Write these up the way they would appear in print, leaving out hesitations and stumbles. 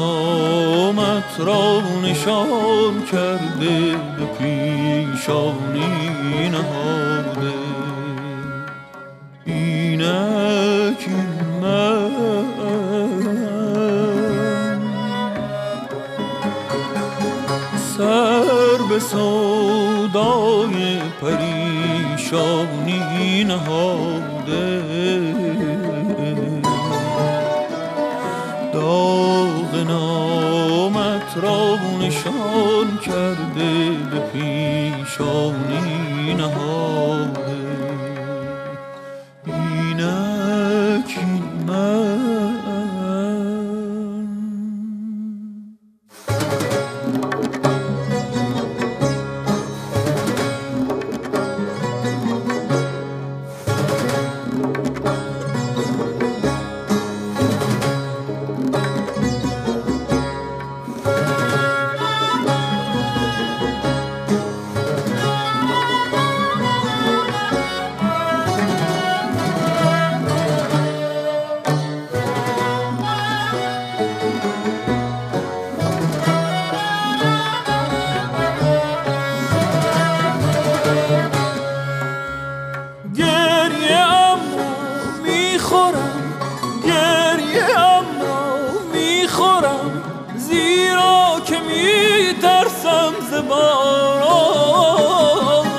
نامت را نشان کرده به پیشانی نهاده. اینک من سر به سودای پریشانی نهاده. داغ نامت را نشان کرده به پیشانی نهاده. اینک من زیرا که می ترسم ز باران.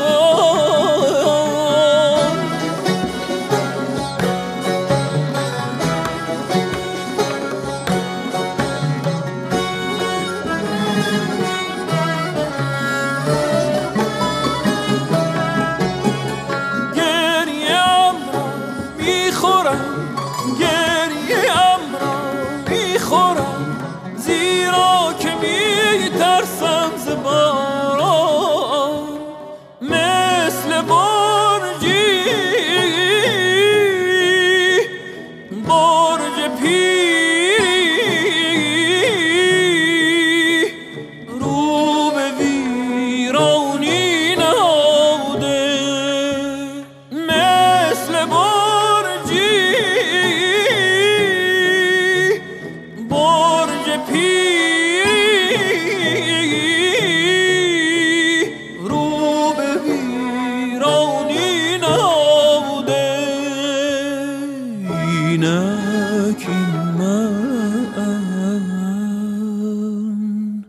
گریه‌ام را میخورم، گریه‌ام را میخورم، زیرا که می ترسم ز باران. مثل برجی برج پیری رو به ویرانی نهاده. مثل برجی برج پیری رو به ویرانی نهاده. اینک من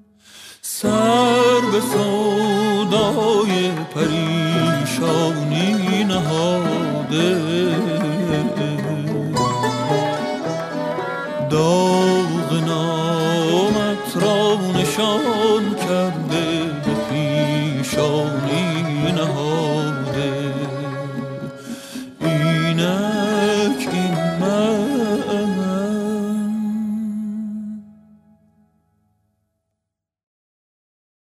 سر به سودای پریشانی نهاده. داغ نامت را نشان کرده به پیشانی نهاده.